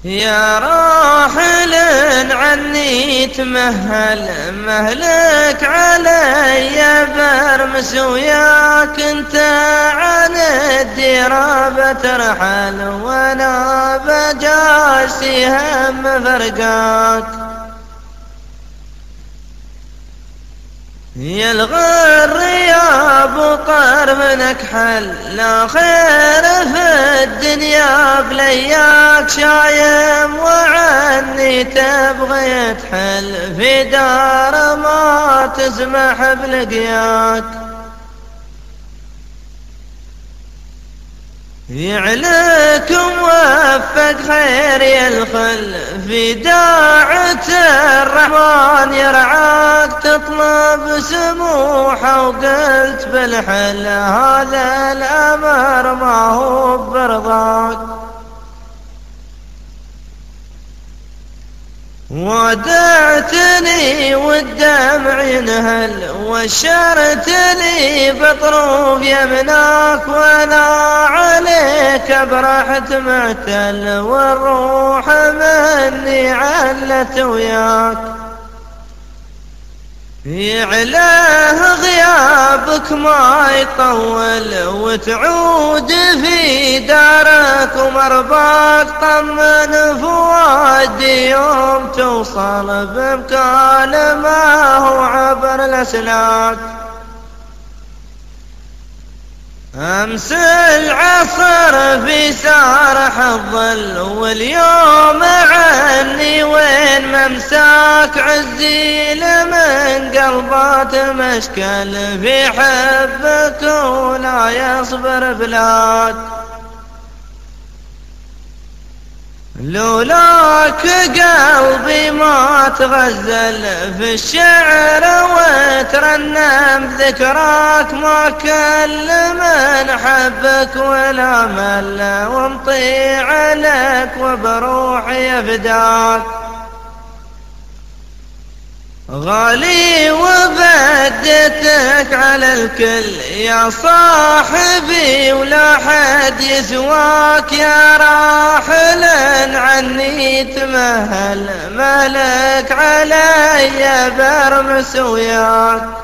يا راحل عني تمهل مهلك علي برمس، وياك انت عن الديرة بترحل، وانا بجاسي هم فرقاك. يلغى الرياب وطار منك حل، لا خير في الدنيا بلياك شايم، وعني تبغي تحل في دار ما تسمح بلقياك. يعلك موفق خير يدخل في داعة الرحمن يرعاك، تطلب سموحه وقلت بالحل هذا الأمر ما هو برضاك. ودعتني والدمع ينهل، وشرت لي بطروف يمناك، وانا عليك برحت معتل، والروح مني علت وياك. يعلاه غيابك ما يطول، وتعود في دارك ومرباك، طمن فؤادي يوم توصل بمكالمه عبر الأسلاك. أمس العصر في سارح الظل، واليوم عني وين ممساك، عزي لمن قلبات مشكل في حبك ولا يصبر بلاك. لولاك قلبي ما تغزل في الشعر وترنم ذكراك، ما كل من حبك ولا مل، ومطيع لك وبروحي يفداك. غالي وبدتك على الكل يا صاحبي، ولا حد يسواك. يا راحل عني تمهل مالك علي برمس وياك.